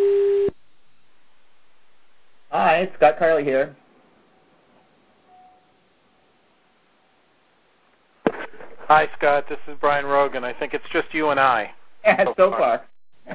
Hi, Scott Carley here. Hi, Scott. This is Brian Rogan. I think it's just you and I. Yeah, so far.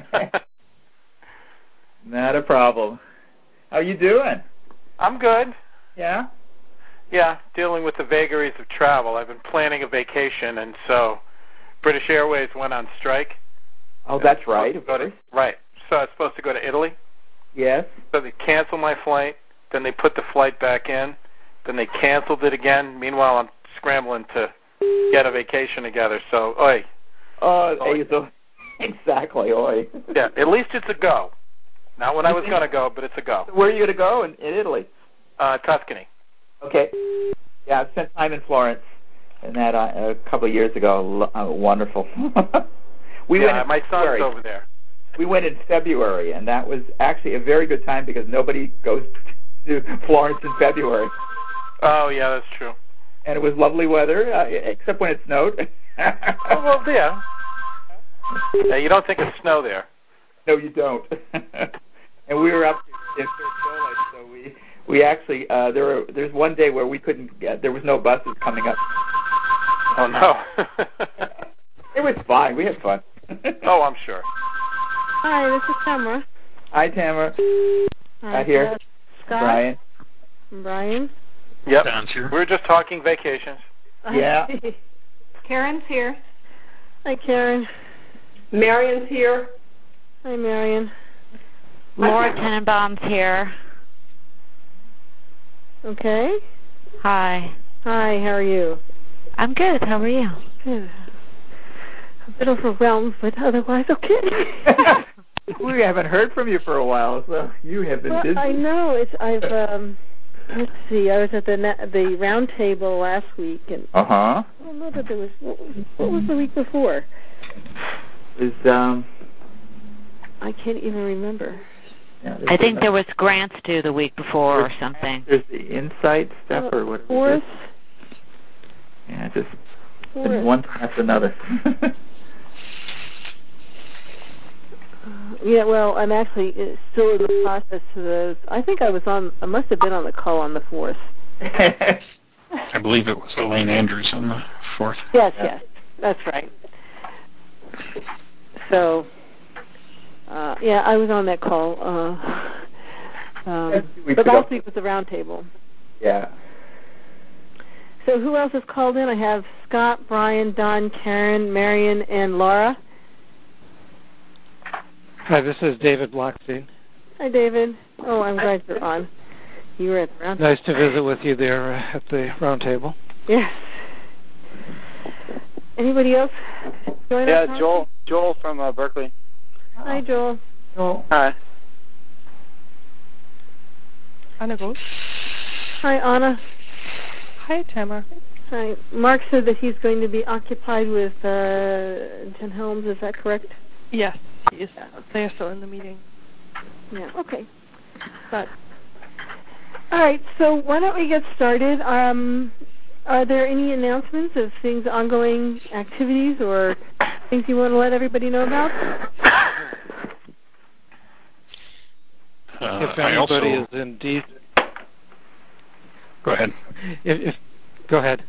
Not a problem. How you doing? I'm good. Yeah? Yeah, dealing with the vagaries of travel. I've been planning a vacation, and so British Airways went on strike. Oh, that's right, of course. Right. So I was supposed to go to Italy. Yes. So they canceled my flight. Then they put the flight back in. Then they canceled it again. Meanwhile, I'm scrambling to get a vacation together. So, oi. So, exactly, oi. Yeah, at least it's a go. Not when I was going to go, but it's a go. Where are you going to go in Italy? Tuscany. Okay. Yeah, I spent time in Florence, and that a couple of years ago. Wonderful. My son's over there. We went in February, and that was actually a very good time because nobody goes to Florence in February. Oh, yeah, that's true. And it was lovely weather, except when it snowed. Oh, well, yeah. You don't think of snow there. No, you don't. And we were up in Sole, so we actually there's one day where we couldn't get, there was no buses coming up. Oh, no. It was fine. We had fun. Oh, I'm sure. Hi, this is Tamara. Hi, Tamara. Hi, here. Scott. Brian. Brian. Yep. Don's here. We were just talking vacations. Yeah. Karen's here. Hi, Karen. Marion's here. Hi, Marion. Laura Tenenbaum's here. Okay. Hi. Hi, how are you? I'm good. How are you? Good. A bit overwhelmed, but otherwise okay. We haven't heard from you for a while, so you have been busy. I know. Let's see. I was at the round table last week, and I don't know that there was. What was the week before? It was I can't even remember. Yeah, I think there was grants due the week before or something. There's the insight stuff or whatever. Fourth. Yeah, just one after another. Yeah, well, I'm actually still in the process of those. I think I must have been on the call on the 4th. I believe it was Elaine Andrews on the 4th. Yes, that's right. So, yeah, I was on that call. But last week was the round table. Yeah. So who else has called in? I have Scott, Brian, Don, Karen, Marion, and Laura. Hi, this is David Blockstein. Hi, David. Oh, I'm glad you're on. You were at the round table. Nice to visit with you there at the round table. Yes. Anybody else join us? Yeah, Joel from Berkeley. Hi, Joel. Hi. Anna Gold. Hi, Anna. Hi, Tamara. Hi. Mark said that he's going to be occupied with Jen Helms. Is that correct? Yes, he is. They're still in the meeting. Yeah, okay. But, all right, so why don't we get started? Are there any announcements of things, ongoing activities, or things you want to let everybody know about? If anybody is in DC... Go ahead. Go ahead.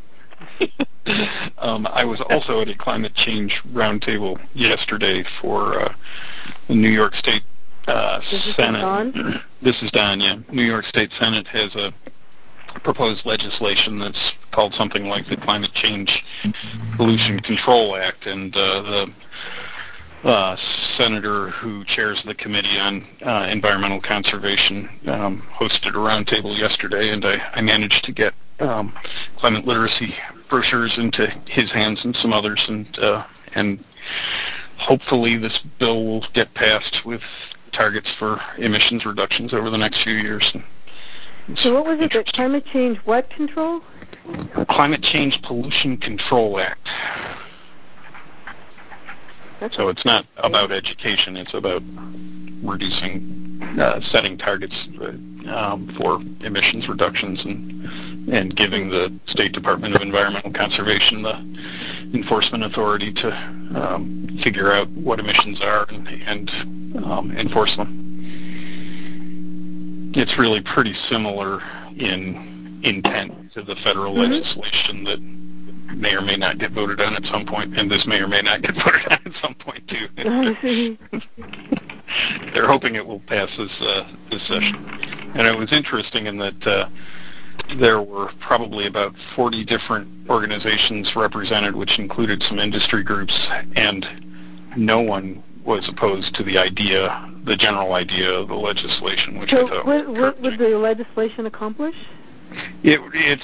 I was also at a climate change roundtable yesterday for the New York State Senate. Don? This is Don, yeah. New York State Senate has a proposed legislation that's called something like the Climate Change Pollution Control Act, and the senator who chairs the Committee on Environmental Conservation hosted a roundtable yesterday, and I managed to get climate literacy brochures into his hands and some others, and hopefully this bill will get passed with targets for emissions reductions over the next few years. So what was it, the Climate Change what control? Climate Change Pollution Control Act. So it's not about education, it's about reducing, setting targets for emissions reductions and giving the State Department of Environmental Conservation the enforcement authority to figure out what emissions are and enforce them. it's really pretty similar in intent to the federal legislation that may or may not get voted on at some point, and this may or may not get voted on at some point too. I see. They're hoping it will pass this session. And it was interesting in that there were probably about 40 different organizations represented, which included some industry groups, and no one was opposed to the general idea of the legislation, which I thought was what would the legislation accomplish? It's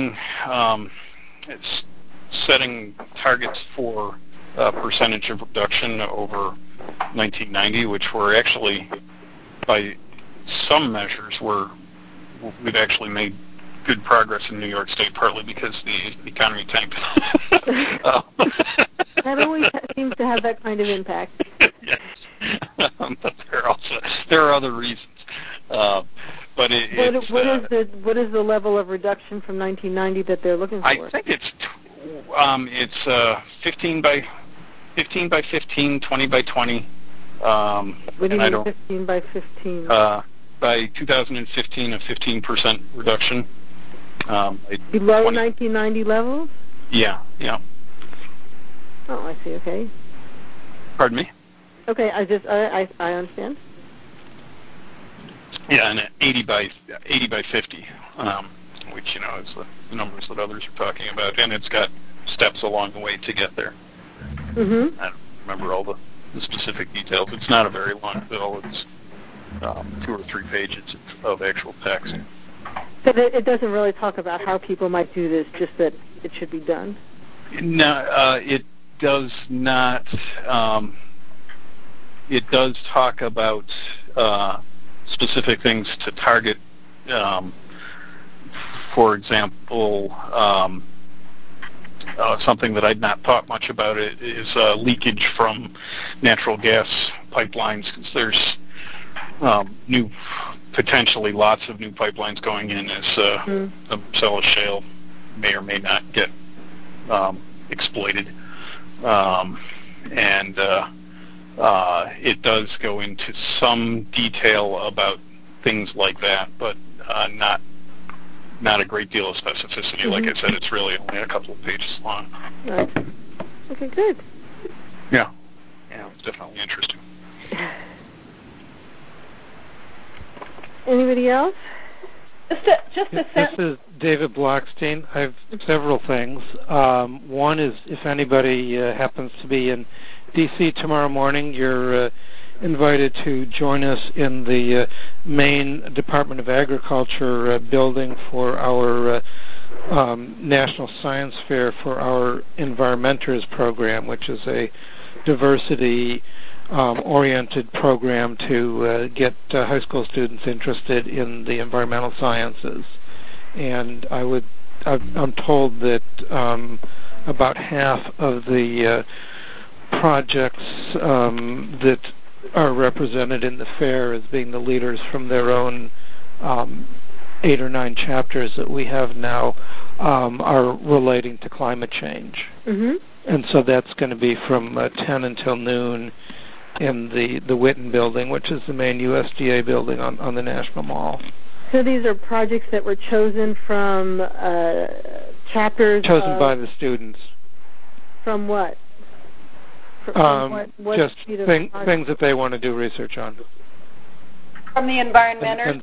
setting targets for percentage of reduction over 1990, which were actually, by some measures, we've actually made good progress in New York State, partly because the economy tanked. That always seems to have that kind of impact. Yes. But there are other reasons. But what is the level of reduction from 1990 that they're looking for? I think it's 15 by 15, 20 by 20. What do you mean 15 by 15? By 2015, a 15% reduction. Below 1990 levels? Yeah. Oh, I see. Okay. Pardon me? Okay, I understand. Yeah, and 80 by 50, which is the numbers that others are talking about, and it's got steps along the way to get there. Mm-hmm. I don't remember all the specific details. It's not a very long bill. It's 2 or 3 pages of actual text. So it doesn't really talk about how people might do this, just that it should be done? No, it does not. It does talk about specific things to target. For example, something that I'd not thought much about it is leakage from natural gas pipelines, because there's potentially lots of new pipelines going in as the Marcellus Shale may or may not get exploited. And it does go into some detail about things like that, but not a great deal of specificity. Like I said, it's really only a couple of pages long. Right. Okay, good. Yeah, it's definitely interesting. Anybody else? This is David Blockstein. I have several things. One is, if anybody happens to be in D.C. tomorrow morning, you're invited to join us in the main Department of Agriculture building for our National Science Fair for our Environmentors program, which is a diversity oriented program to get high school students interested in the environmental sciences. And I'm told that about half of the projects that are represented in the fair as being the leaders from their own 8 or 9 chapters that we have now are relating to climate change. Mm-hmm. And so that's going to be from 10 until noon in the Witten building, which is the main USDA building on the National Mall. So these are projects that were chosen from chapters chosen by the students. From what? What just things that they want to do research on. From the environmenters?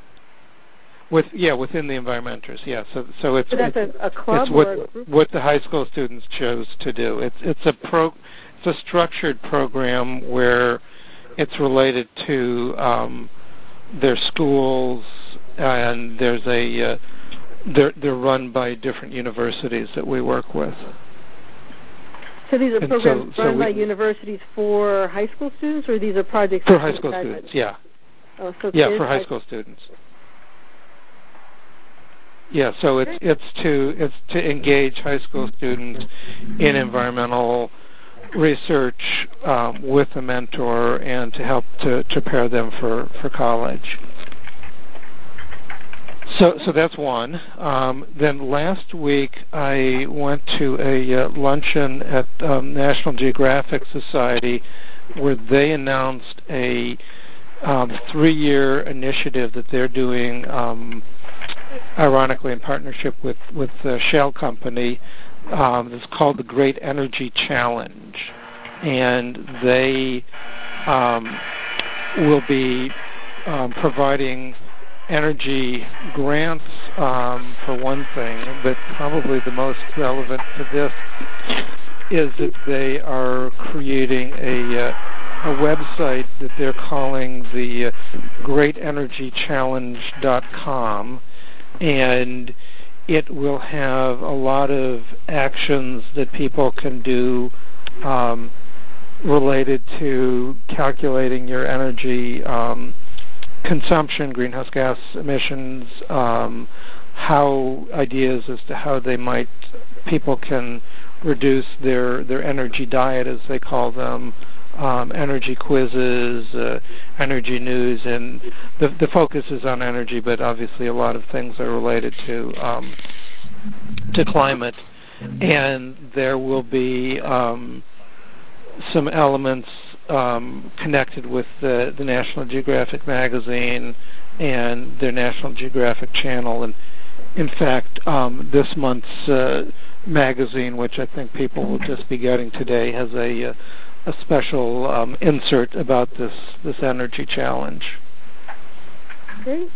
Within the environmenters, yeah. So it's that's a club it's or a group? what the high school students chose to do. It's a structured program where it's related to their schools, and there's they're run by different universities that we work with. So these are programs run by universities for high school students, or these are projects for high school students? Yeah. Oh, so for high school students. Yeah, so it's to engage high school students in environmental research with a mentor, and to help to prepare them for college. So that's one. Then last week I went to a luncheon at National Geographic Society where they announced a 3-year initiative that they're doing, ironically in partnership with the Shell company. It's called the Great Energy Challenge, and they will be providing energy grants for one thing, but probably the most relevant to this is that they are creating a website that they're calling the GreatEnergyChallenge.com, and it will have a lot of actions that people can do related to calculating your energy consumption, greenhouse gas emissions, ideas as to how people can reduce their energy diet, as they call them, energy quizzes, energy news, and the focus is on energy, but obviously a lot of things are related to climate. And there will be some elements connected with the National Geographic magazine and their National Geographic channel. And in fact, this month's magazine, which I think people will just be getting today, has a special insert about this energy challenge. Great.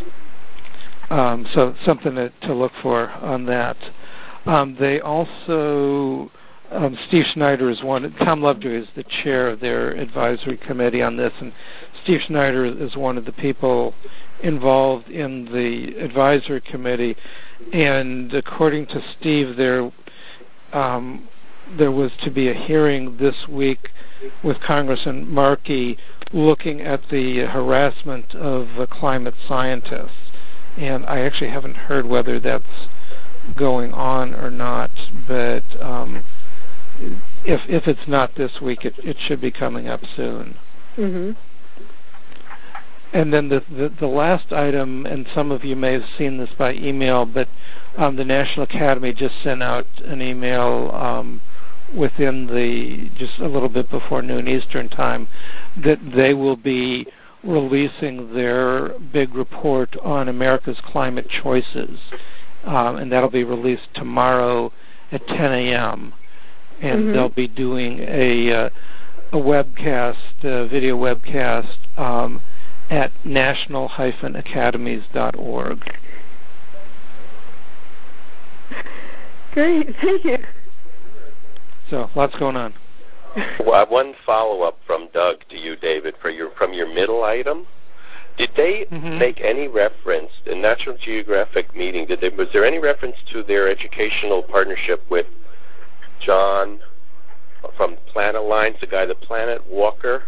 So something to look for on that. They also, Steve Schneider is Tom Lovejoy is the chair of their advisory committee on this, and Steve Schneider is one of the people involved in the advisory committee. And according to Steve, there was to be a hearing this week with Congressman Markey looking at the harassment of climate scientists. And I actually haven't heard whether that's going on or not, but if it's not this week, it should be coming up soon. Mm-hmm. And then the last item, and some of you may have seen this by email, but the National Academy just sent out an email within just a little bit before noon Eastern time that they will be releasing their big report on America's climate choices, and that'll be released tomorrow at 10 a.m. And they'll be doing a webcast, a video webcast at national-academies.org. Great, thank you. So lots going on. Well, one follow-up from Doug to you, David, from your middle item. Did they make any reference in National Geographic meeting? Was there any reference to their educational partnership with John from Planet Alliance, the guy, the Planet Walker?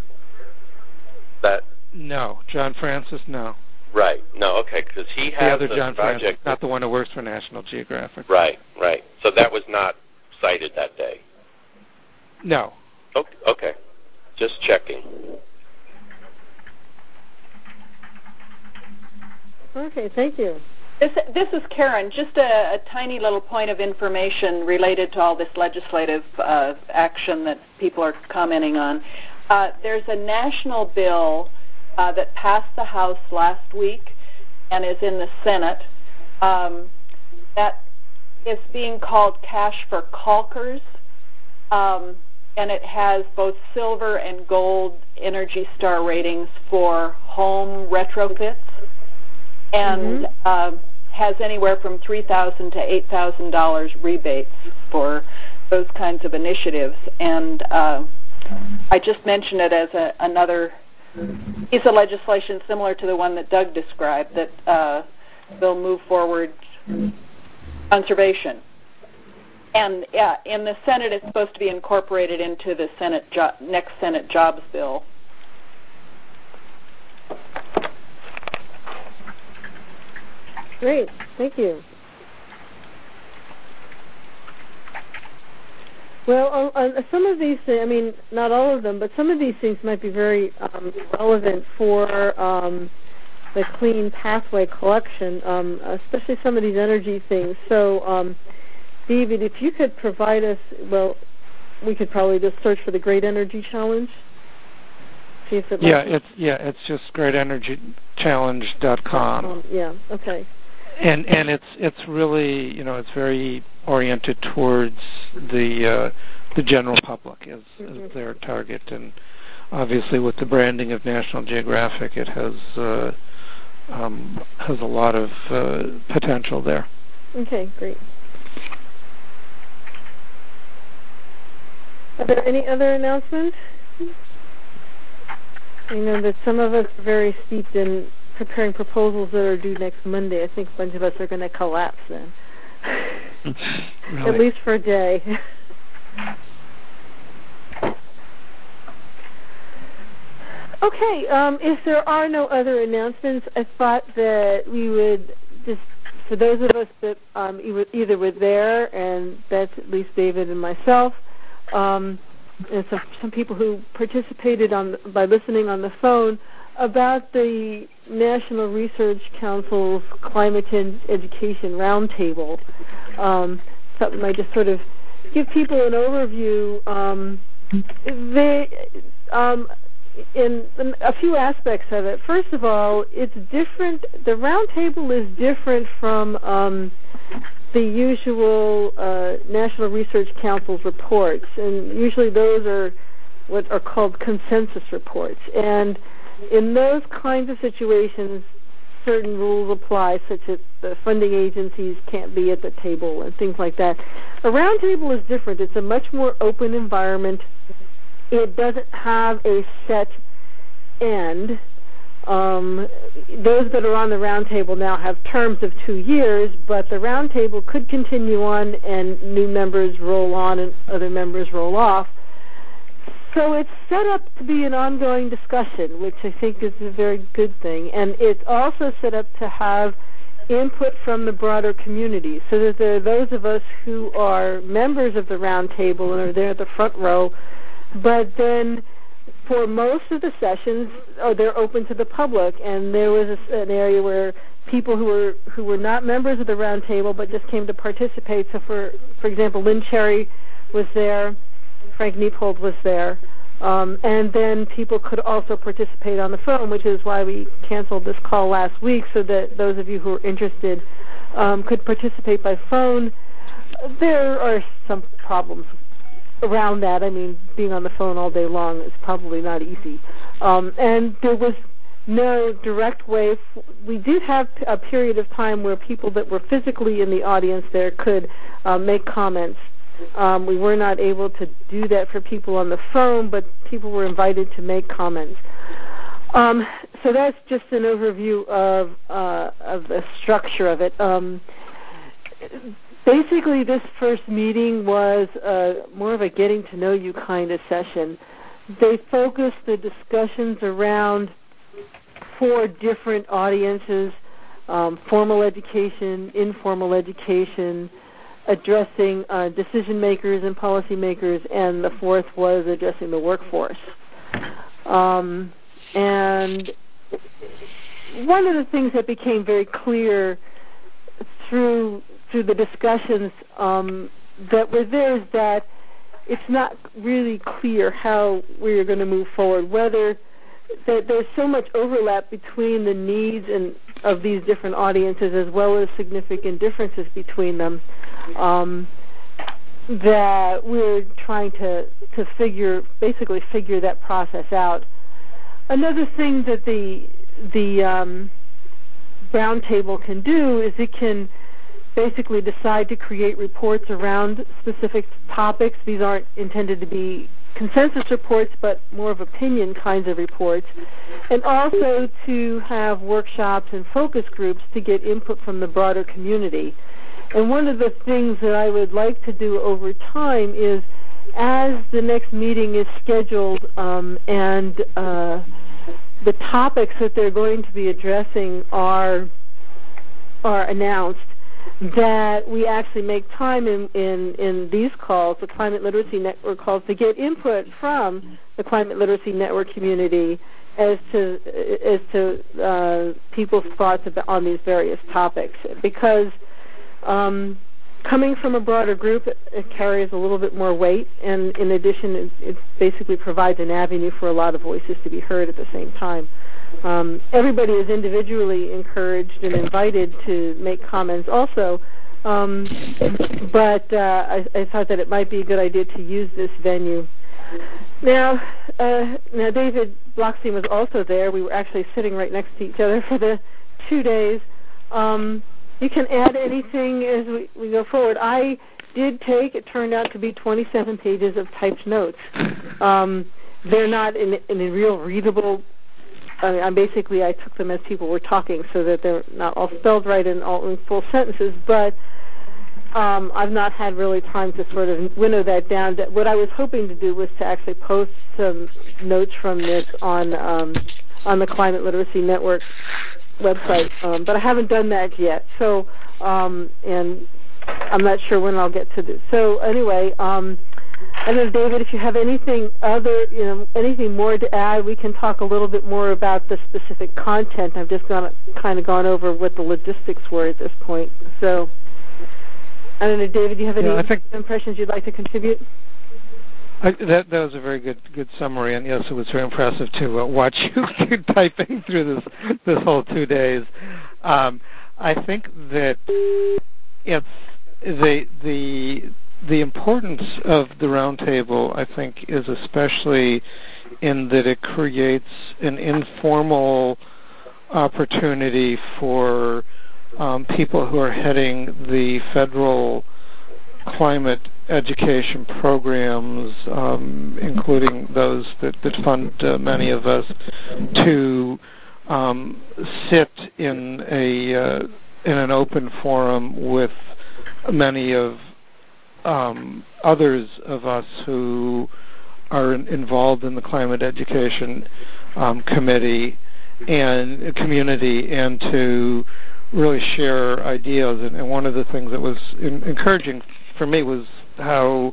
No, John Francis, no. Right. No, okay, because he has the other John project. Francis, not the one who works for National Geographic. Right. So that was not cited that day? No. Okay. Just checking. Okay, thank you. This is Karen. Just a tiny little point of information related to all this legislative action that people are commenting on. There's a national bill that passed the House last week and is in the Senate that is being called Cash for Caulkers, and it has both silver and gold Energy Star ratings for home retrofits, and has anywhere from $3,000 to $8,000 rebates for those kinds of initiatives. And I just mentioned it as another piece of legislation similar to the one that Doug described, that they'll move forward conservation. And in the Senate, it's supposed to be incorporated into the next Senate jobs bill. Great, thank you. Well, on some of these things, I mean, not all of them, but some of these things might be very relevant for the Clean Pathway Collection, especially some of these energy things. So, David, if you could provide us, well, we could probably just search for the Great Energy Challenge. See if it it's just greatenergychallenge.com. Yeah. Okay. And it's really, it's very oriented towards the general public as their target, and obviously with the branding of National Geographic, it has a lot of potential there. Okay, great. Are there any other announcements? I know that some of us are very steeped in preparing proposals that are due next Monday. I think a bunch of us are going to collapse then. Really? At least for a day. Okay, if there are no other announcements, I thought that we would just, for those of us that either were there, and that's at least David and myself, and some people who participated by listening on the phone, about the National Research Council's Climate Change Education Roundtable. Something I just sort of give people an overview. In a few aspects of it. First of all, it's different. The roundtable is different from the usual National Research Council's reports, and usually those are what are called consensus reports. And in those kinds of situations, certain rules apply, such as the funding agencies can't be at the table and things like that. A roundtable is different. It's a much more open environment. It doesn't have a set end. Those that are on the roundtable now have terms of 2 years, but the roundtable could continue on and new members roll on and other members roll off. So it's set up to be an ongoing discussion, which I think is a very good thing. And it's also set up to have input from the broader community, so that there are those of us who are members of the roundtable and are there at the front row. But then for most of the sessions, they're open to the public, and there was an area where people who were not members of the roundtable but just came to participate. So for example, Lynn Cherry was there, Frank Niepold was there, and then people could also participate on the phone, which is why we canceled this call last week, so that those of you who are interested could participate by phone. There are some problems around that. I mean, being on the phone all day long is probably not easy. And there was no direct way. We did have a period of time where people that were physically in the audience there could make comments. We were not able to do that for people on the phone, but people were invited to make comments. So that's just an overview of the structure of it. Basically, this first meeting was more of a getting-to-know-you kind of session. They focused the discussions around 4 different audiences: formal education, informal education, addressing decision-makers and policymakers, and the 4th was addressing the workforce. And one of the things that became very clear through the discussions that were there is that it's not really clear how we're going to move forward, whether there's so much overlap between the needs of these different audiences as well as significant differences between them, that we're trying to basically figure that process out. Another thing that the roundtable can do is it can basically decide to create reports around specific topics. These aren't intended to be consensus reports, but more of opinion kinds of reports, and also to have workshops and focus groups to get input from the broader community. And one of the things that I would like to do over time is, as the next meeting is scheduled and the topics that they're going to be addressing are announced, that we actually make time in these calls, the Climate Literacy Network calls, to get input from the Climate Literacy Network community as to people's thoughts on these various topics. Because coming from a broader group, it carries a little bit more weight, and in addition, it basically provides an avenue for a lot of voices to be heard at the same time. Everybody is individually encouraged and invited to make comments also, but I thought that it might be a good idea to use this venue. Now David Blockstein was also there. We were actually sitting right next to each other for the 2 days. You can add anything as we go forward. I did take, it turned out to be 27 pages of typed notes. They're not in a real readable, I took them as people were talking so that they're not all spelled right and all in full sentences, but I've not had really time to sort of winnow that down. What I was hoping to do was to actually post some notes from this on the Climate Literacy Network website, but I haven't done that yet. So, and I'm not sure when I'll get to this. So anyway, I don't know, David, if you have anything anything more to add, we can talk a little bit more about the specific content. I've just kind of gone over what the logistics were at this point. So, I don't know, David, do you have any impressions you'd like to contribute? That was a very good summary, and yes, it was very impressive to watch you typing through this whole 2 days. I think that it's the importance of the roundtable, I think, is especially in that it creates an informal opportunity for people who are heading the federal climate education programs, including those that fund many of us, to sit in an open forum with many of others of us who are involved in the climate education committee and community, and to really share ideas. And one of the things that was encouraging for me was how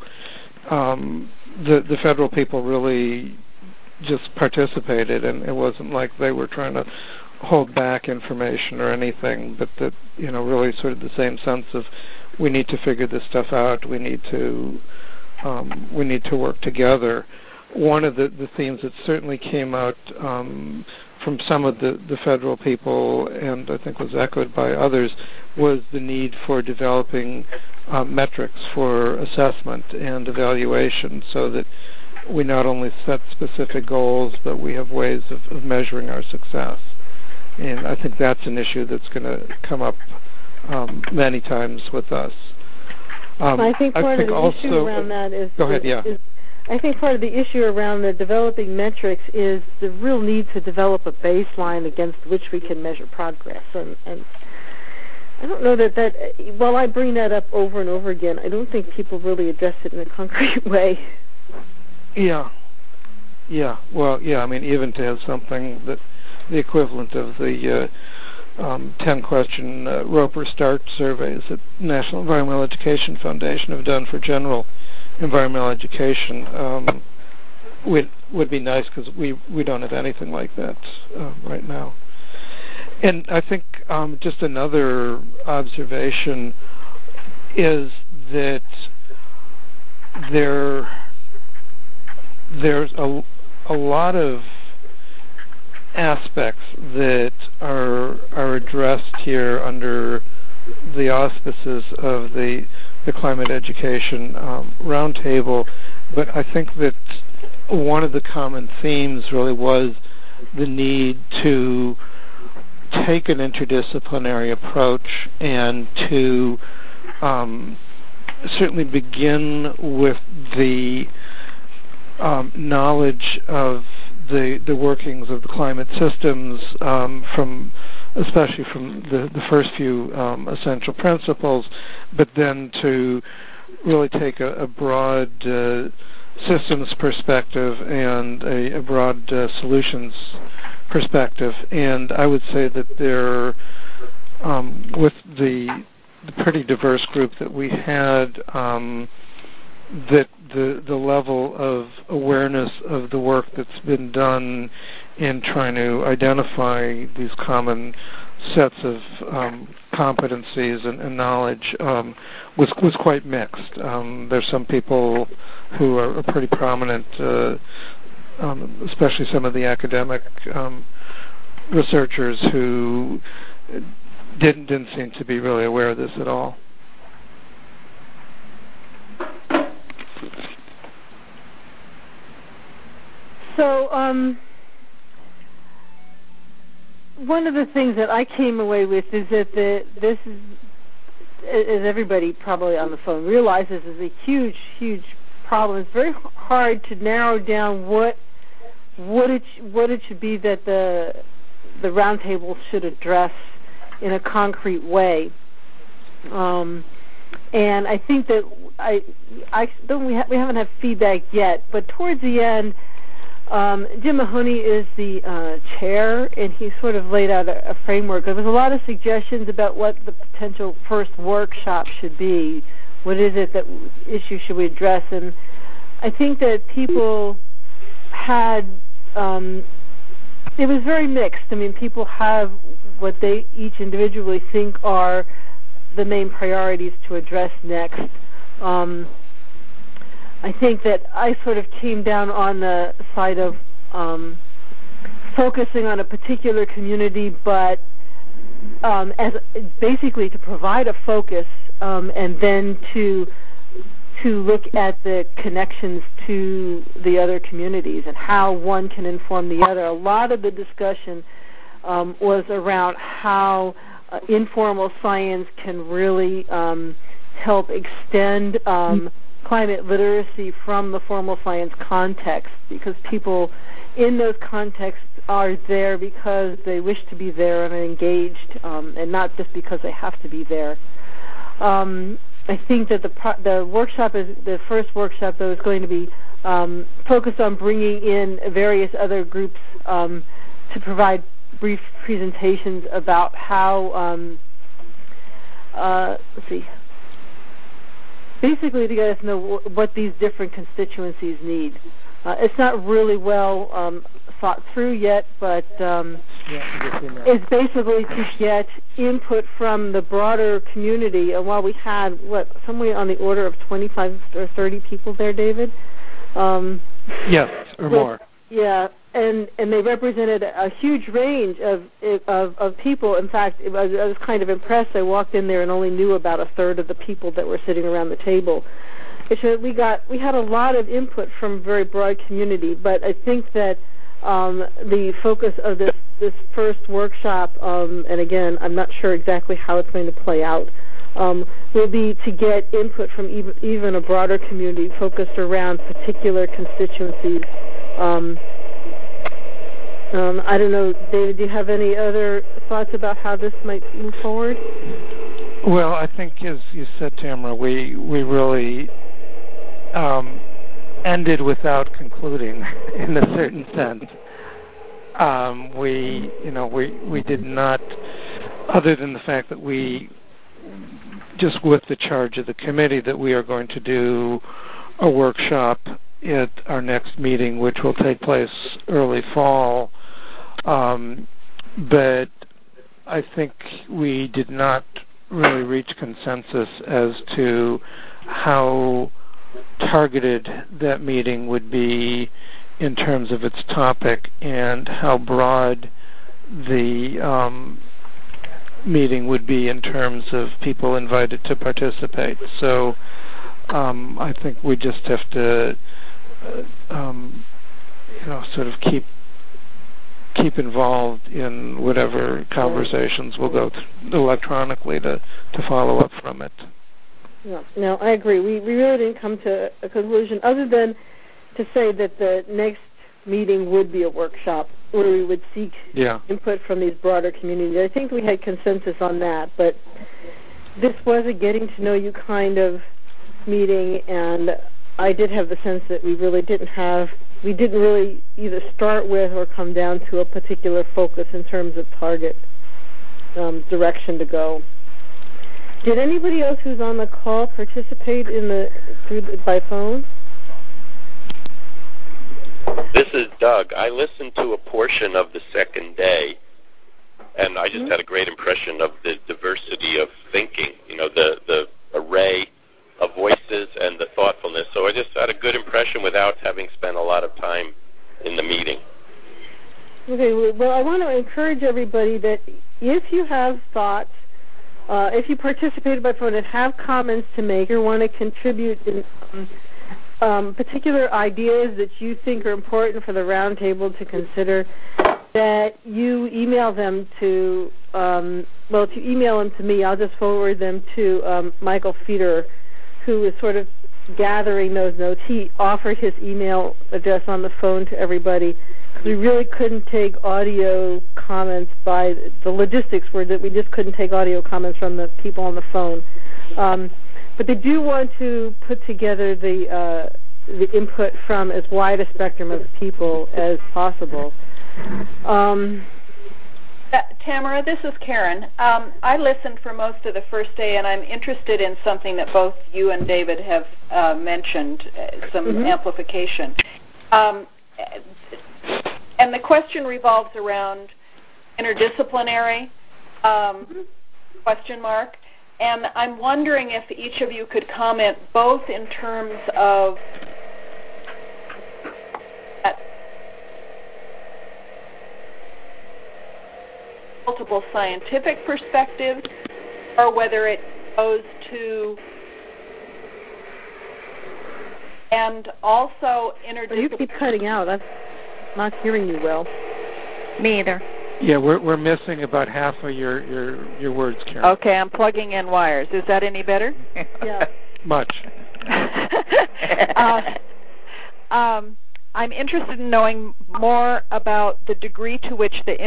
the federal people really just participated, and it wasn't like they were trying to hold back information or anything, but that, really sort of the same sense of we need to figure this stuff out, we need to work together. One of the themes that certainly came out from some of the federal people, and I think was echoed by others, was the need for developing metrics for assessment and evaluation, so that we not only set specific goals, but we have ways of measuring our success. And I think that's an issue that's going to come up many times with us. I think part of the issue around that is... Go ahead, yeah. I think part of the issue around the developing metrics is the real need to develop a baseline against which we can measure progress. And I don't know that while I bring that up over and over again, I don't think people really address it in a concrete way. Yeah. Well, yeah, I mean, even to have something that the equivalent of the 10-question Roper Stark surveys that National Environmental Education Foundation have done for general environmental education would be nice, because we don't have anything like that right now. And I think just another observation is that there's a lot of aspects that are addressed here under the auspices of the Climate Education Roundtable, but I think that one of the common themes really was the need to take an interdisciplinary approach and to certainly begin with the knowledge of the workings of the climate systems, especially from the first few essential principles, but then to really take a broad systems perspective and a broad solutions perspective. And I would say that there, with the pretty diverse group that we had, that the level of awareness of the work that's been done in trying to identify these common sets of competencies and knowledge was quite mixed. There's some people who are pretty prominent, especially some of the academic researchers who didn't seem to be really aware of this at all. So, one of the things that I came away with is that this is, as everybody probably on the phone realizes, is a huge, huge problem. It's very hard to narrow down what it should be that the roundtable should address in a concrete way. And I think that we haven't had feedback yet, but towards the end, Jim Mahoney is the chair, and he sort of laid out a framework. There was a lot of suggestions about what the potential first workshop should be. What is it that issue should we address? And I think that people had, it was very mixed. I mean, people have what they each individually think are the main priorities to address next. I think that I sort of came down on the side of focusing on a particular community, but as basically to provide a focus and then to look at the connections to the other communities and how one can inform the other. A lot of the discussion was around how informal science can really help extend climate literacy from the formal science context, because people in those contexts are there because they wish to be there and are engaged, and not just because they have to be there. I think that the workshop is the first workshop that was going to be focused on bringing in various other groups to provide brief presentations about how, let's see, basically to get us to know what these different constituencies need. It's not really well thought through yet, but it's basically to get input from the broader community. And while we had, somewhere on the order of 25 or 30 people there, David? Yes, or more. Yeah, and they represented a huge range of people. In fact, I was kind of impressed. I walked in there and only knew about a third of the people that were sitting around the table. We had a lot of input from a very broad community, but I think that the focus of this first workshop, and again, I'm not sure exactly how it's going to play out, will be to get input from even a broader community focused around particular constituencies. I don't know, David, do you have any other thoughts about how this might move forward? Well, I think, as you said, Tamara, we really ended without concluding, in a certain sense. We did not, other than the fact that we, just with the charge of the committee, that we are going to do a workshop at our next meeting, which will take place early fall. But I think we did not really reach consensus as to how targeted that meeting would be in terms of its topic and how broad the meeting would be in terms of people invited to participate. So I think we just have to sort of keep involved in whatever conversations will go electronically to follow up from it. Yeah, no, I agree. We really didn't come to a conclusion other than to say that the next meeting would be a workshop where we would seek input from these broader communities. I think we had consensus on that, but this was a getting to know you kind of meeting, and I did have the sense that we didn't really either start with or come down to a particular focus in terms of target direction to go. Did anybody else who's on the call participate by phone? This is Doug. I listened to a portion of the second day, and I just had a great impression of the diversity of thinking, the array of voices and the thoughtfulness. So I just had a good impression without having spent a lot of time in the meeting. Okay, well, I want to encourage everybody that if you have thoughts, if you participated by phone and have comments to make or want to contribute in particular ideas that you think are important for the roundtable to consider, that you email them to, if you email them to me, I'll just forward them to Michael Feeder, who is sort of gathering those notes. He offered his email address on the phone to everybody. We really couldn't take audio comments by the logistics were that we just couldn't take audio comments from the people on the phone. But they do want to put together the input from as wide a spectrum of people as possible. Tamara, this is Karen. I listened for most of the first day, and I'm interested in something that both you and David have mentioned, some amplification. And the question revolves around interdisciplinary, question mark. And I'm wondering if each of you could comment both in terms of multiple scientific perspectives, or whether it goes to, and also interdisciplinary. You keep cutting out. I'm not hearing you well. Me either. Yeah, we're missing about half of your words, Karen. Okay, I'm plugging in wires. Is that any better? Yeah. Much. I'm interested in knowing more about the degree to which the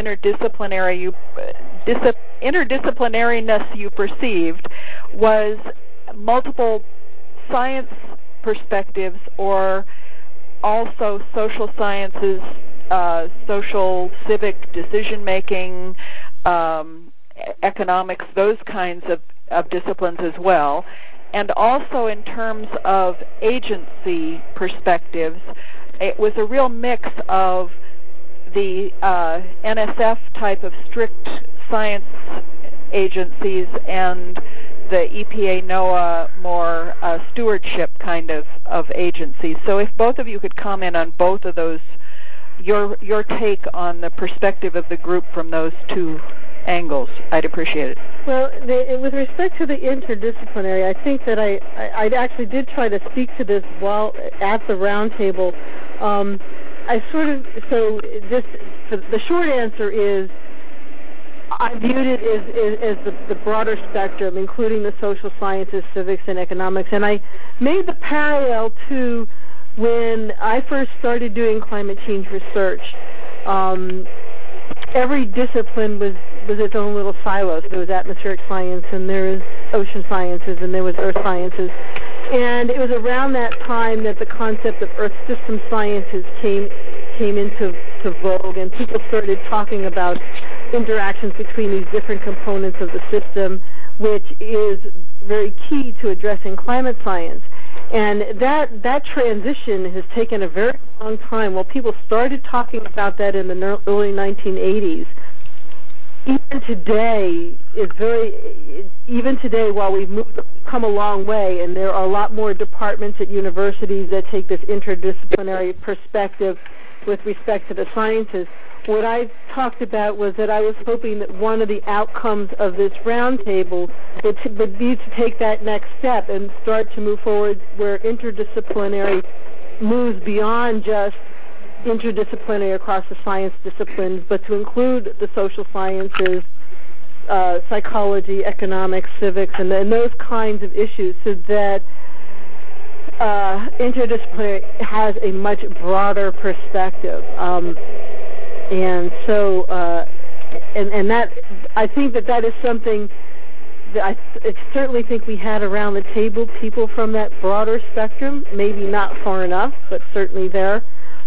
interdisciplinariness you perceived was multiple science perspectives or also social sciences, social civic decision-making, economics, those kinds of disciplines as well. And also in terms of agency perspectives, it was a real mix of the NSF type of strict science agencies and the EPA, NOAA, more stewardship kind of agencies. So if both of you could comment on both of those, your take on the perspective of the group from those two angles, I'd appreciate it. Well, with respect to the interdisciplinary, I think that I actually did try to speak to this while at the roundtable. The short answer is I viewed it as the broader spectrum, including the social sciences, civics, and economics. And I made the parallel to when I first started doing climate change research. Every discipline was its own little silo. So there was atmospheric science, and there was ocean sciences, and there was earth sciences. And it was around that time that the concept of earth system sciences came into vogue, and people started talking about interactions between these different components of the system, which is very key to addressing climate science. And that transition has taken a very long time. Well, people started talking about that in the early 1980s. Even today, while we've come a long way, and there are a lot more departments at universities that take this interdisciplinary perspective with respect to the sciences, what I talked about was that I was hoping that one of the outcomes of this roundtable would be to take that next step and start to move forward where interdisciplinary moves beyond just interdisciplinary across the science disciplines, but to include the social sciences, psychology, economics, civics, and those kinds of issues, so that interdisciplinary has a much broader perspective. And so, and that, I think that is something that I certainly think we had around the table people from that broader spectrum, maybe not far enough, but certainly there.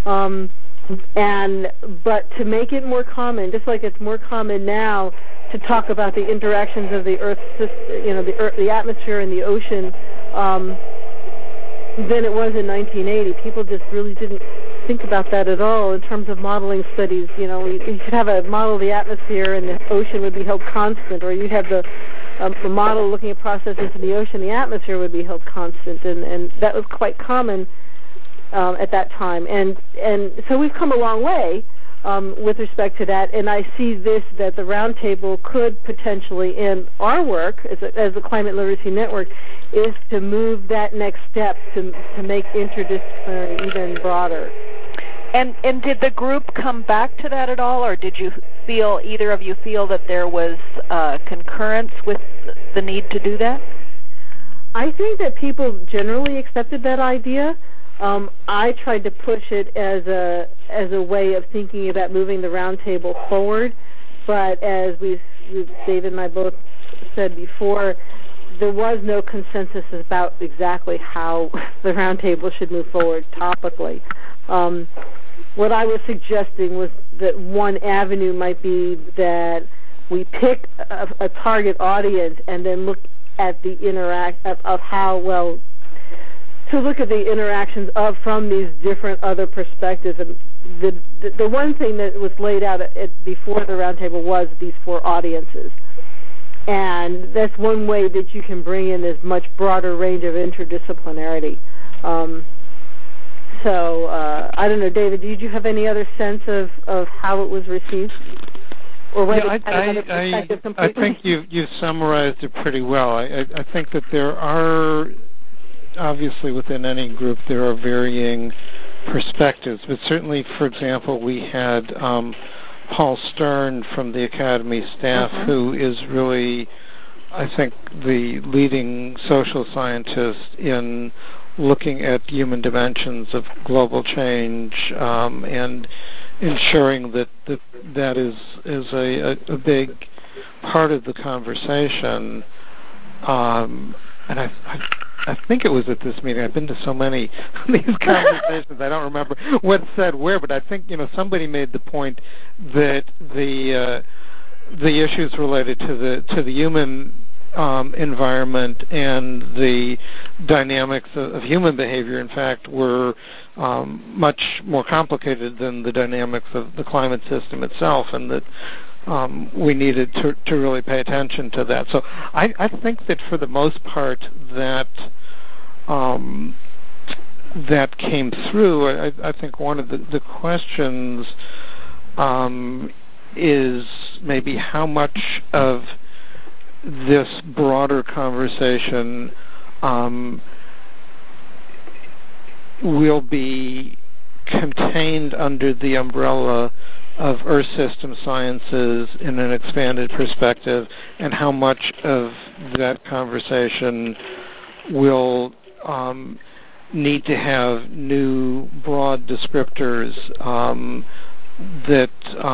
But to make it more common, just like it's more common now to talk about the interactions of the Earth, the atmosphere and the ocean, than it was in 1980. People just really didn't think about that at all in terms of modeling studies. You know, you could have a model of the atmosphere and the ocean would be held constant, or you'd have the model looking at processes in the ocean, the atmosphere would be held constant, and that was quite common at that time. And so we've come a long way with respect to that, and I see this, that the roundtable could potentially, in our work as a Climate Literacy Network, is to move that next step to make interdisciplinary even broader. And did the group come back to that at all, or did you feel, either of you feel that there was concurrence with the need to do that? I think that people generally accepted that idea. I tried to push it as a way of thinking about moving the roundtable forward, but as David and I both said before, there was no consensus about exactly how the roundtable should move forward topically. What I was suggesting was that one avenue might be that we pick a target audience and then look at the to look at the interactions from these different other perspectives. And the one thing that was laid out before the roundtable was these four audiences. And that's one way that you can bring in this much broader range of interdisciplinarity. So I don't know, David, did you have any other sense of how it was received? Or whether it had another perspective completely? I think you've summarized it pretty well. I think that there are, obviously within any group, there are varying perspectives. But certainly, for example, we had Paul Stern from the Academy staff, who is really, I think, the leading social scientist in looking at human dimensions of global change and ensuring that is a big part of the conversation. And I think it was at this meeting. I've been to so many of these conversations, I don't remember what said where, but I think somebody made the point that the issues related to the human environment and the dynamics of human behavior, in fact, were much more complicated than the dynamics of the climate system itself, and that we needed to really pay attention to that. So I think that for the most part that that came through. I think one of the questions is maybe how much of this broader conversation will be contained under the umbrella of Earth system sciences in an expanded perspective, and how much of that conversation will need to have new broad descriptors that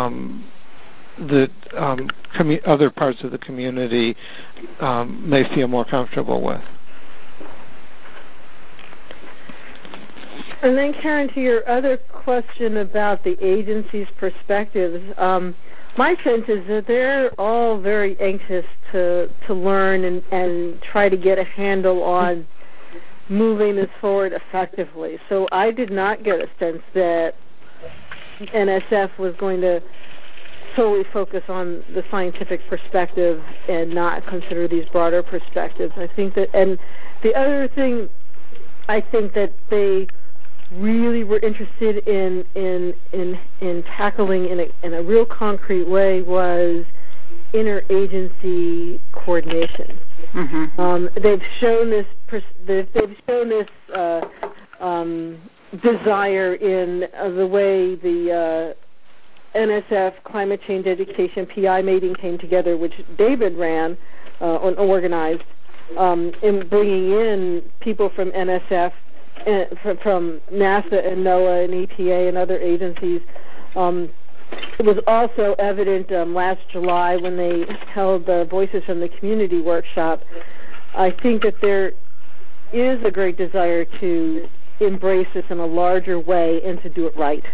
other parts of the community may feel more comfortable with. And then, Karen, to your other question about the agency's perspectives, my sense is that they're all very anxious to learn and try to get a handle on moving this forward effectively. So I did not get a sense that NSF was going to solely focus on the scientific perspective and not consider these broader perspectives. I think that, and the other thing I think that they really were interested in tackling in a real concrete way was interagency coordination. They've shown this desire in the way the NSF Climate Change Education PI meeting came together, which David ran and organized, in bringing in people from NSF, from NASA and NOAA and EPA and other agencies. It was also evident last July when they held the Voices from the Community workshop. I think that there is a great desire to embrace this in a larger way and to do it right.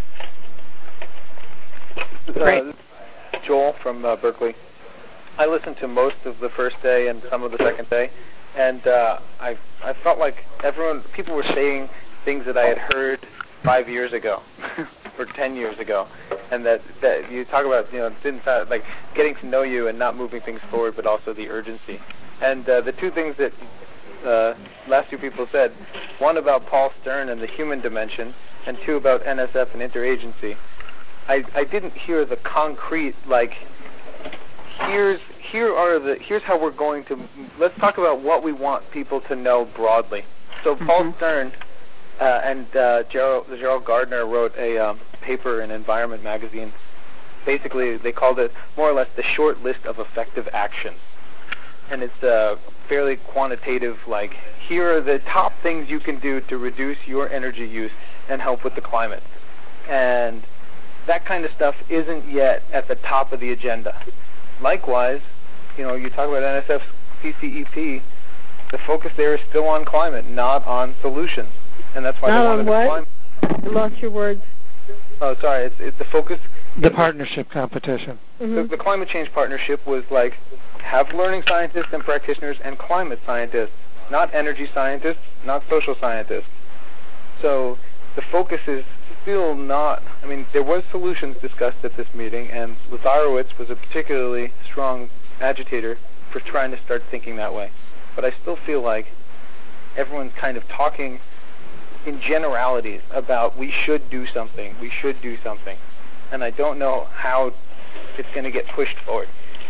Joel from Berkeley. I listened to most of the first day and some of the second day, and I felt like people were saying things that I had heard 5 years ago or 10 years ago, and that you talk about, didn't like getting to know you and not moving things forward, but also the urgency. And the two things that last two people said, one about Paul Stern and the human dimension, and two about NSF and interagency. I didn't hear the concrete, like, here's how we're going to, let's talk about what we want people to know broadly. So Paul Stern and Gerald Gardner wrote a paper in Environment magazine. Basically, they called it more or less the short list of effective actions. And it's fairly quantitative, like, here are the top things you can do to reduce your energy use and help with the climate. And that kind of stuff isn't yet at the top of the agenda. Likewise, you talk about NSF's CCEP, the focus there is still on climate, not on solutions. And that's why not they wanted on what? I lost your words. Oh, sorry. It's the focus. The partnership competition. The climate change partnership was like, have learning scientists and practitioners and climate scientists, not energy scientists, not social scientists. So the focus is still not, there was solutions discussed at this meeting, and Lazarowicz was a particularly strong agitator for trying to start thinking that way. But I still feel like everyone's kind of talking in generalities about we should do something. And I don't know how it's going to get pushed forward.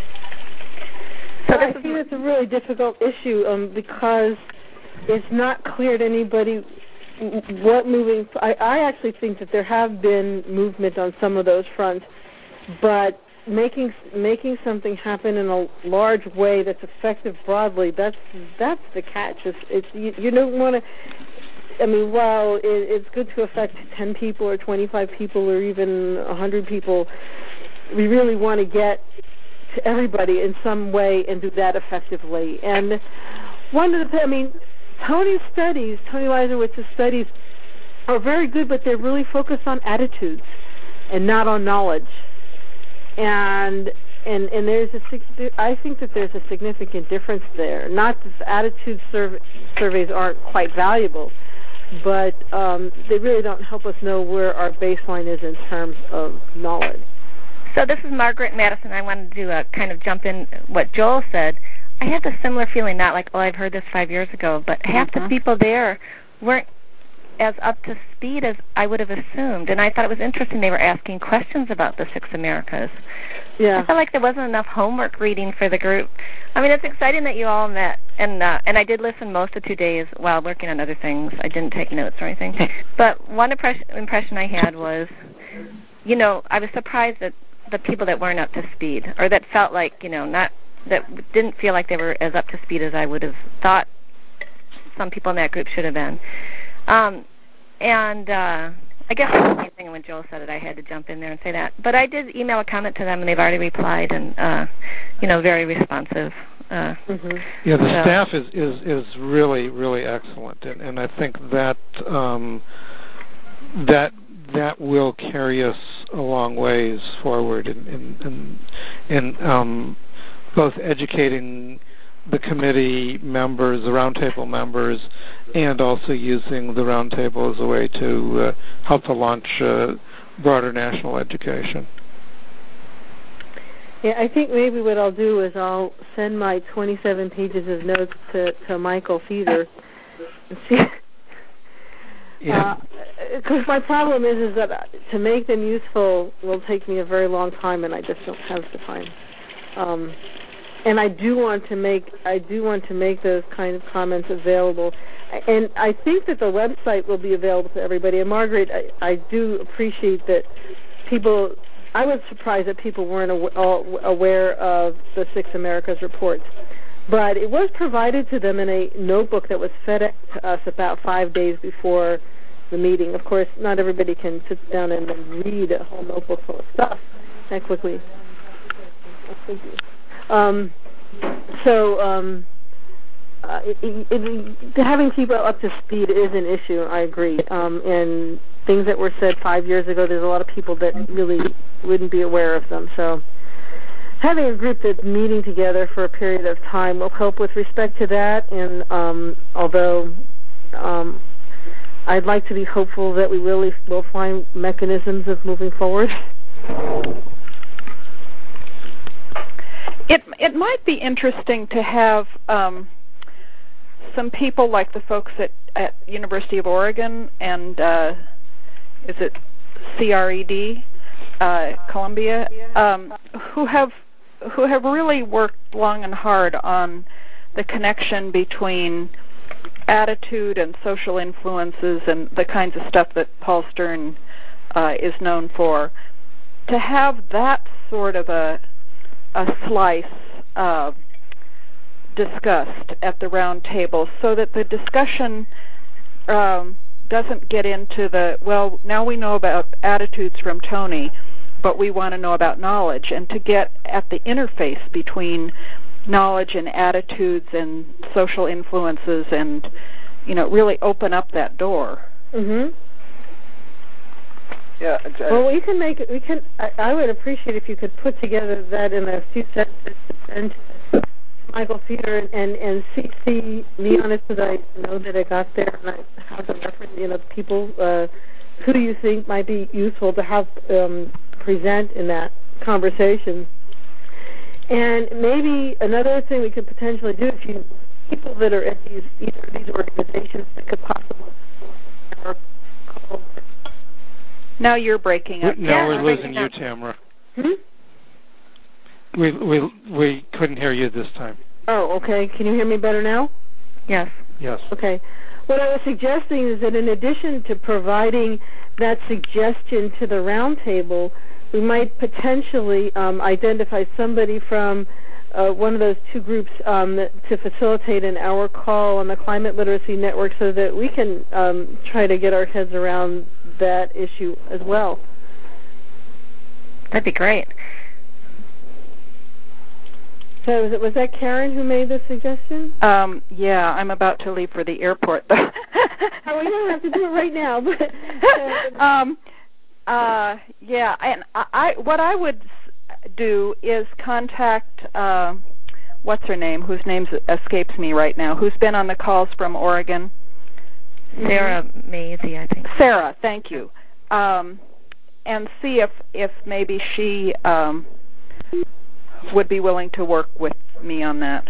So I think it's a really difficult issue because it's not clear to anybody what moving. I actually think that there have been movement on some of those fronts, but making something happen in a large way that's effective broadly, that's the catch. You don't want to. While it's good to affect 10 people or 25 people or even 100 people, we really want to get to everybody in some way and do that effectively. And one of the, Tony Lazarowicz's studies are very good, but they're really focused on attitudes and not on knowledge. And I think that there's a significant difference there. Not that the attitude surveys aren't quite valuable, but they really don't help us know where our baseline is in terms of knowledge. So this is Margaret Madison. I wanted to kind of jump in what Joel said. I had the similar feeling, not like, I've heard this 5 years ago, but half the people there weren't as up to speed as I would have assumed. And I thought it was interesting they were asking questions about the Six Americas. Yeah. I felt like there wasn't enough homework reading for the group. It's exciting that you all met. And I did listen most of 2 days while working on other things. I didn't take notes or anything. But one impression I had was, I was surprised that the people that weren't up to speed, or that felt like, that didn't feel like they were as up to speed as I would have thought some people in that group should have been. I guess that's the same thing when Joel said it, I had to jump in there and say that. But I did email a comment to them, and they've already replied, and, very responsive. Yeah, the staff is really, really excellent, and I think that that will carry us a long ways forward in both educating the committee members, the roundtable members, and also using the roundtable as a way to help to launch broader national education. Yeah, I think maybe what I'll do is I'll send my 27 pages of notes to Michael Feeder and see. Because my problem is that to make them useful will take me a very long time, and I just don't have the time. And I do want to make those kind of comments available. And I think that the website will be available to everybody. And Margaret, I do appreciate that people. I was surprised that people weren't aware of the Six Americas reports. But it was provided to them in a notebook that was fed to us about 5 days before the meeting. Of course, not everybody can sit down and read a whole notebook full of stuff that quickly. Having people up to speed is an issue, I agree. And things that were said 5 years ago, there's a lot of people that really wouldn't be aware of them. So having a group that's meeting together for a period of time will help with respect to that. And although I'd like to be hopeful that we really will find mechanisms of moving forward. It might be interesting to have some people like the folks at University of Oregon and is it CRED, Columbia, who have really worked long and hard on the connection between attitude and social influences and the kinds of stuff that Paul Stern is known for. To have that sort of a slice discussed at the round table so that the discussion doesn't get into well, now we know about attitudes from Tony, but we want to know about knowledge, and to get at the interface between knowledge and attitudes and social influences and, really open up that door. Mm-hmm. Yeah. Well, I would appreciate if you could put together that in a few sentences and Michael Feeder and CC me on it so that I know that it got there and I have the reference, people who you think might be useful to have present in that conversation. And maybe another thing we could potentially do, if you people that are at either of these organizations that could possibly call. Now you're breaking up. No, we're losing you, Tamara. We couldn't hear you this time. Oh, okay. Can you hear me better now? Yes. Yes. Okay. What I was suggesting is that in addition to providing that suggestion to the roundtable, we might potentially identify somebody from one of those two groups to facilitate an hour call on the Climate Literacy Network so that we can try to get our heads around that issue as well. That'd be great. So was that Karen who made the suggestion? Yeah, I'm about to leave for the airport. Oh, we don't have to do it right now. But yeah, and what I would do is contact what's her name, whose name escapes me right now, who's been on the calls from Oregon. Sarah Maisie, I think. Sarah, thank you. And see if maybe she would be willing to work with me on that.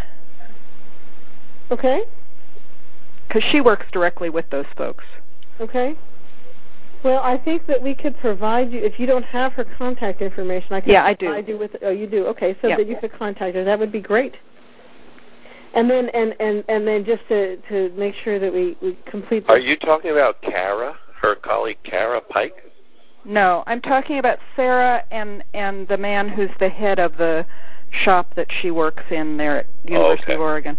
Okay. Because she works directly with those folks. Okay. Well, I think that we could provide you, if you don't have her contact information, I can I do. provide you with, oh, you do, okay, so that you could contact her. That would be great. And then and then just to make sure that we complete Are you talking about Kara, her colleague Kara Pike? No, I'm talking about Sarah and the man who's the head of the shop that she works in there at University of Oregon.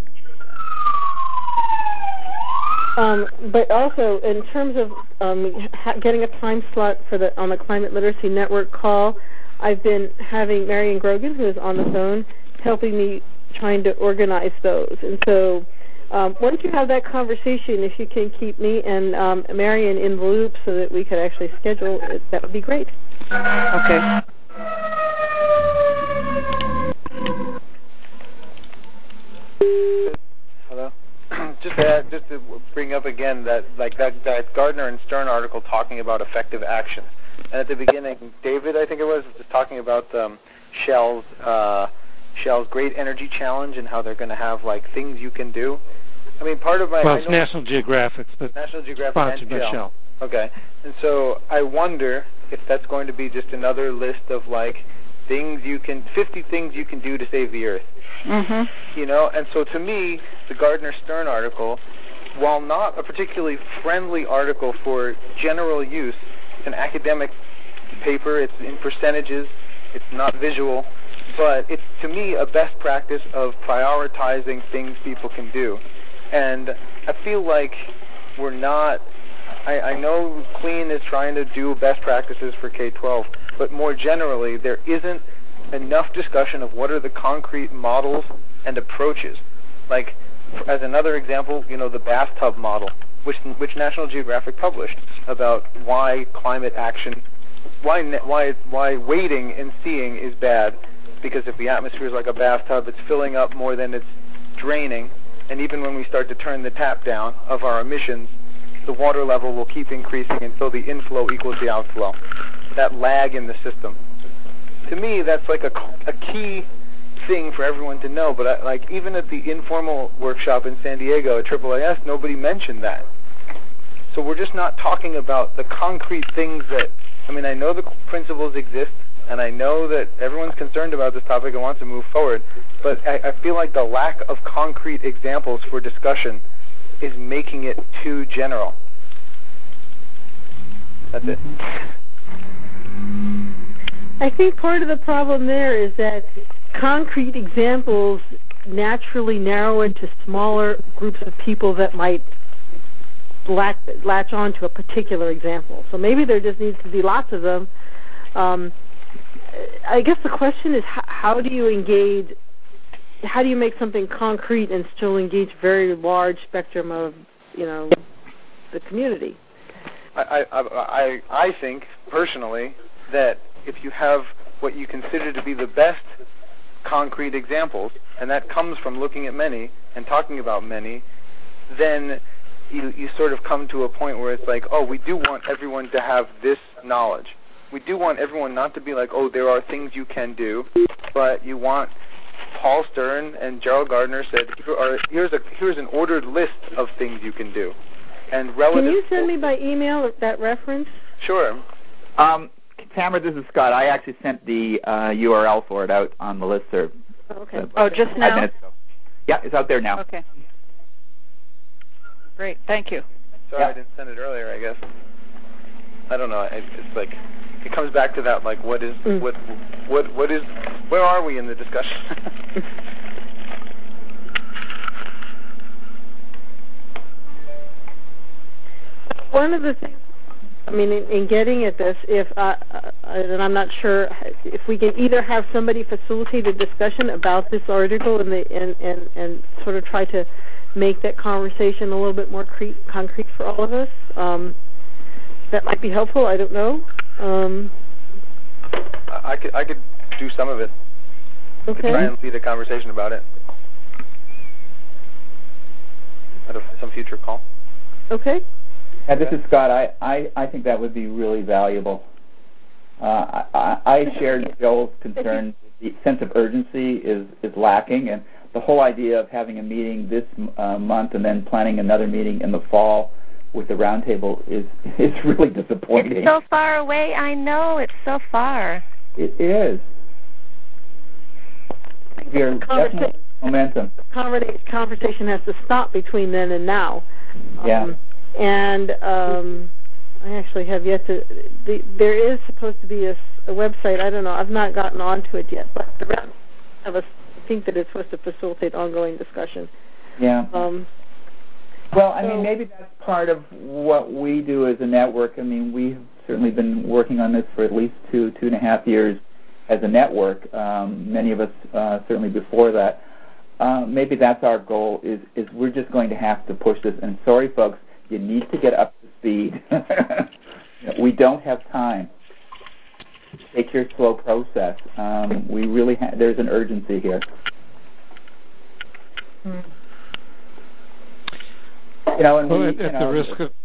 But also, in terms of getting a time slot on the Climate Literacy Network call, I've been having Marion Grogan, who is on the phone, helping me trying to organize those. And so once you have that conversation, if you can keep me and Marion in the loop so that we could actually schedule it, that would be great. Okay. Hello? Just to bring up again that Gardner and Stern article talking about effective action. And at the beginning, David, I think it was talking about Shell's Great Energy Challenge and how they're going to have things you can do. I mean, part of my... Well, it's National Geographic, but National Geographic sponsored and by Shell. Okay. And so I wonder if that's going to be just another list of 50 things you can do to save the Earth. Mm-hmm. And so to me, the Gardner-Stern article, while not a particularly friendly article for general use, it's an academic paper, it's in percentages, it's not visual, but it's, to me, a best practice of prioritizing things people can do. And I feel like we're not, I know Clean is trying to do best practices for K-12, but more generally, there isn't enough discussion of what are the concrete models and approaches. As another example, the bathtub model, which National Geographic published about why climate action, why waiting and seeing is bad, because if the atmosphere is like a bathtub, it's filling up more than it's draining, and even when we start to turn the tap down of our emissions, the water level will keep increasing until the inflow equals the outflow. That lag in the system. To me, that's like a key thing for everyone to know. But like even at the informal workshop in San Diego at AAAS, nobody mentioned that. So we're just not talking about the concrete things that, I mean, I know the principles exist, and I know that everyone's concerned about this topic and wants to move forward, but I feel like the lack of concrete examples for discussion is making it too general. That's it. I think part of the problem there is that concrete examples naturally narrow it to smaller groups of people that might latch on to a particular example. So maybe there just needs to be lots of them. I guess the question is, how do you engage, how do you make something concrete and still engage a very large spectrum of, the community? I think, personally, that if you have what you consider to be the best concrete examples, and that comes from looking at many and talking about many, then you sort of come to a point where it's like, oh, we do want everyone to have this knowledge. We do want everyone not to be like, oh, there are things you can do, but you want Paul Stern and Gerald Gardner said, here's an ordered list of things you can do. And relative. Can you send me by email that reference? Sure. Tamara, this is Scott. I actually sent the URL for it out on the listserv. Okay. Just now? 5 minutes ago. Yeah, it's out there now. Okay. Great. Thank you. Sorry, I didn't send it earlier, I guess. I don't know. It's like, it comes back to that, like, what is, where are we in the discussion? One of the things, in getting at this, and I'm not sure if we can either have somebody facilitate a discussion about this article and sort of try to make that conversation a little bit more concrete for all of us. That might be helpful. I don't know. I could do some of it. Okay. To try and lead a conversation about it at some future call. Okay. This is Scott. I think that would be really valuable. I shared Joel's concern. The sense of urgency is lacking, and the whole idea of having a meeting this month and then planning another meeting in the fall with the roundtable is really disappointing. It's so far away. I know. It's so far. It is. We are definitely momentum. Conversation has to stop between then and now. Yeah. And I actually have yet to. There is supposed to be a website. I don't know. I've not gotten onto it yet, but the rest of us think that it's supposed to facilitate ongoing discussion. Yeah. Well, maybe that's part of what we do as a network. We've certainly been working on this for at least 2.5 years as a network. Many of us certainly before that. Maybe that's our goal. Is we're just going to have to push this. And sorry, folks, you need to get up to speed. We don't have time. Take your slow process. We really there's an urgency here. And the risk of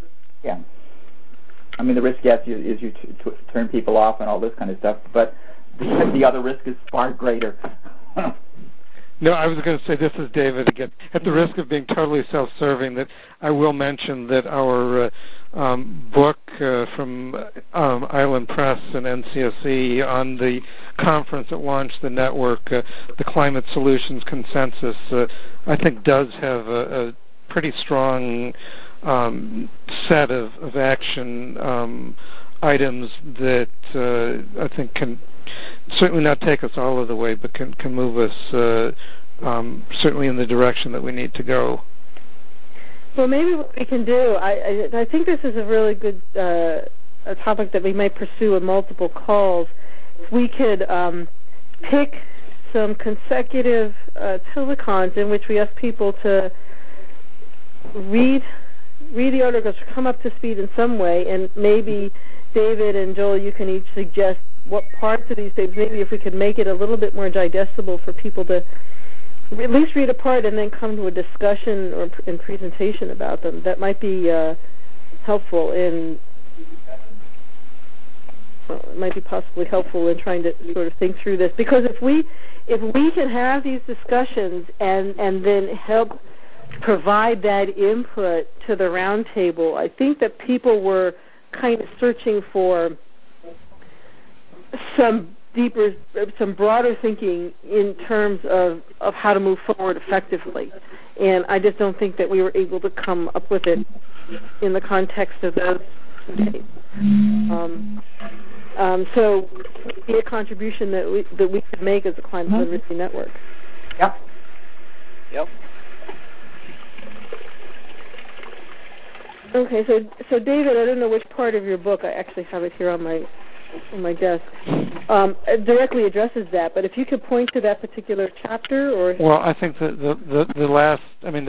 the risk, yes, is you turn people off and all this kind of stuff, but the other risk is far greater. No, I was going to say, this is David again. At the risk of being totally self-serving, that I will mention that our book from Island Press and NCSE on the conference that launched the network, the Climate Solutions Consensus, I think does have a pretty strong set of action items that I think can certainly not take us all of the way, but can move us certainly in the direction that we need to go. Well, maybe what we can do, I think this is a really good a topic that we may pursue in multiple calls. If we could pick some consecutive telecons in which we ask people to read the articles, come up to speed in some way, and maybe David and Joel, you can each suggest what parts of these things, maybe if we could make it a little bit more digestible for people to at least read a part and then come to a discussion or in presentation about them. That might be helpful in it might be possibly helpful in trying to sort of think through this, because if we can have these discussions and then help provide that input to the roundtable, I think that people were kind of searching for some broader thinking in terms of how to move forward effectively. And I just don't think that we were able to come up with it in the context of those 2 days. So it would be a contribution that we could make as a climate literacy network. Yep. Okay, so David, I don't know which part of your book, I actually have it here on my desk, directly addresses that, but if you could point to that particular chapter, or... Well, I think that the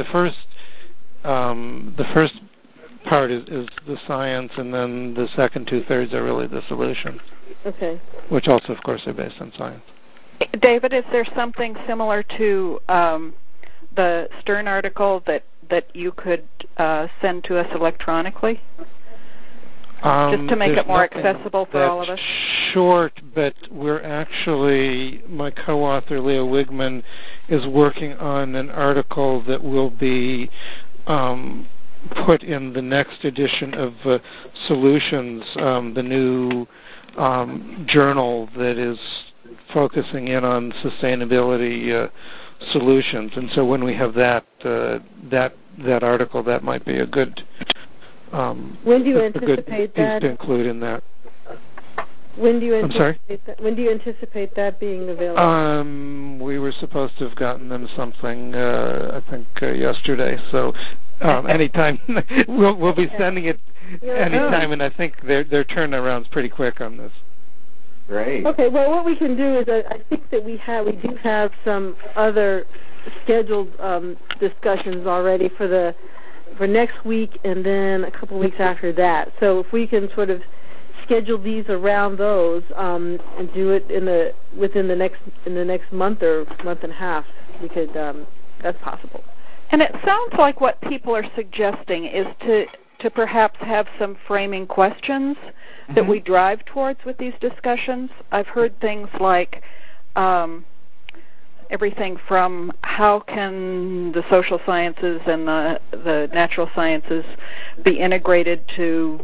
first part is the science, and then the second 2/3 are really the solutions. Okay. Which also, of course, are based on science. David, is there something similar to the Stern article that you could send to us electronically? Just to make it more accessible for all of us? Short, but we're actually, my co-author, Leo Wigman, is working on an article that will be put in the next edition of Solutions, the new journal that is focusing in on sustainability solutions. And so when we have that article, that might be a good when do you anticipate that? To include in that. When do you anticipate that being available? We were supposed to have gotten them something, I think, yesterday. So anytime we'll be sending it anytime, and I think their turnaround's pretty quick on this. Great. Okay. Well, what we can do is I think that we do have some other scheduled discussions already for next week and then a couple weeks after that. So if we can sort of schedule these around those and do it within the next month or month and a half, we could. That's possible. And it sounds like what people are suggesting is to perhaps have some framing questions that we drive towards with these discussions. I've heard things like everything from how can the social sciences and the natural sciences be integrated to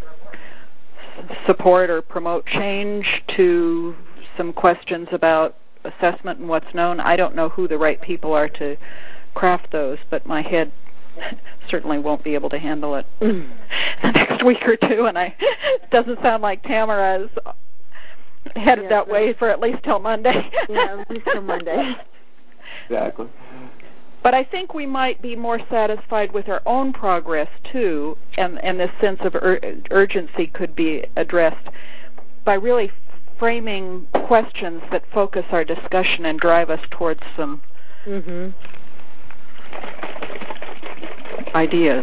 support or promote change, to some questions about assessment and what's known. I don't know who the right people are to craft those, but my head certainly won't be able to handle it the next week or two, and it doesn't sound like Tamara is headed that way for at least till Monday. Yeah, at least till Monday. Exactly. But I think we might be more satisfied with our own progress, too, and this sense of urgency could be addressed by really framing questions that focus our discussion and drive us towards some ideas.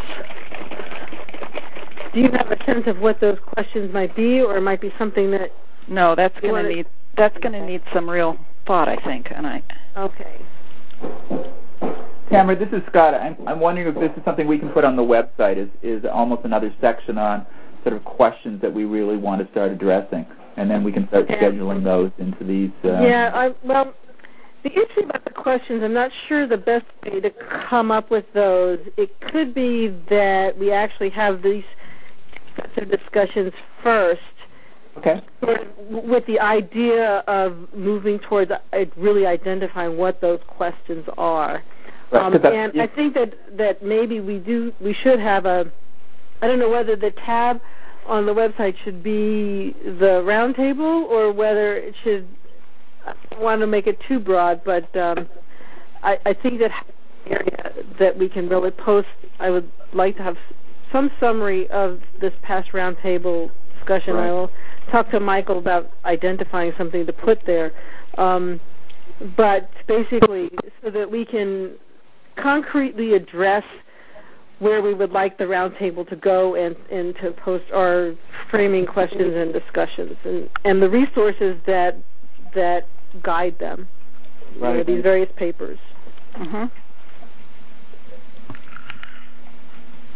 Do you have a sense of what those questions might be, or it might be something that... No, that's going to need some real thought, I think. Okay. Tamara, this is Scott. I'm wondering if this is something we can put on the website, is almost another section on sort of questions that we really want to start addressing, and then we can start scheduling those into these... Well, the issue about the questions, I'm not sure the best way to come up with those. It could be that we actually have these sets of discussions first, with the idea of moving towards really identifying what those questions are. And I think that maybe we should have I don't know whether the tab on the website should be the roundtable or whether it should, I don't want to make it too broad, but I think that area that we can really post, I would like to have some summary of this past roundtable discussion. I will talk to Michael about identifying something to put there. But basically, so that we can concretely address where we would like the roundtable to go and to post our framing questions and discussions and the resources that guide them, these various papers.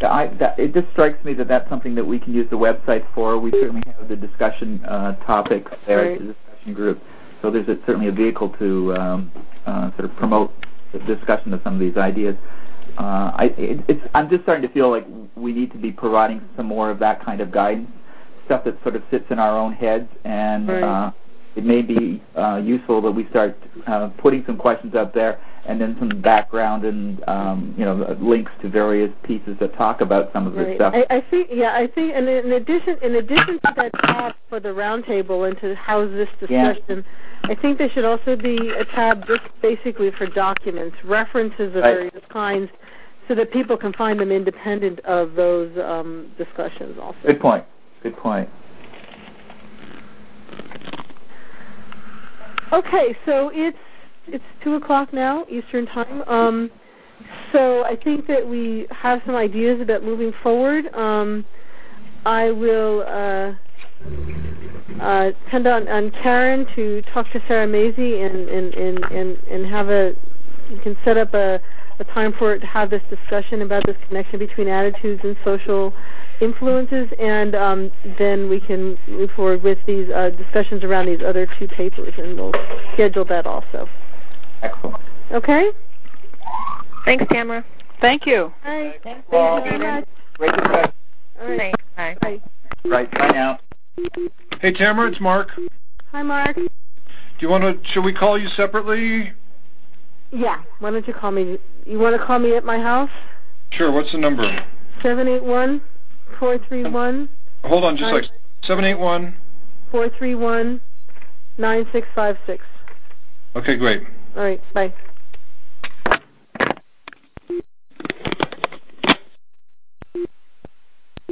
it just strikes me that that's something that we can use the website for. We certainly have the discussion topics there, Right. the discussion group. So there's certainly a vehicle to sort of promote the discussion of some of these ideas. I'm just starting to feel like we need to be providing some more of that kind of guidance, stuff that sort of sits in our own heads, and it may be useful that we start putting some questions up there, and then some background and links to various pieces that talk about some of this stuff. I think, and in addition to that tab for the roundtable and to house this discussion, I think there should also be a tab just basically for documents, references of various kinds, so that people can find them independent of those discussions also. Good point. Good point. Okay, so it's 2 o'clock now, Eastern Time. So I think that we have some ideas about moving forward. I will depend on Karen to talk to Sarah Mazie and have you can set up a time for it to have this discussion about this connection between attitudes and social influences, and then we can move forward with these discussions around these other two papers, and we'll schedule that also. Excellent. Okay? Thanks, Tamara. Thank you. All right. Thanks, Very much. Great discussion. All right. Bye. Bye. Right. Bye now. Hey, Tamara, it's Mark. Hi, Mark. Should we call you separately? Yeah. Why don't you call me? You want to call me at my house? Sure, what's the number? 781-431. Hold on just a second. 781? 431-9656. Okay, great. All right. Bye.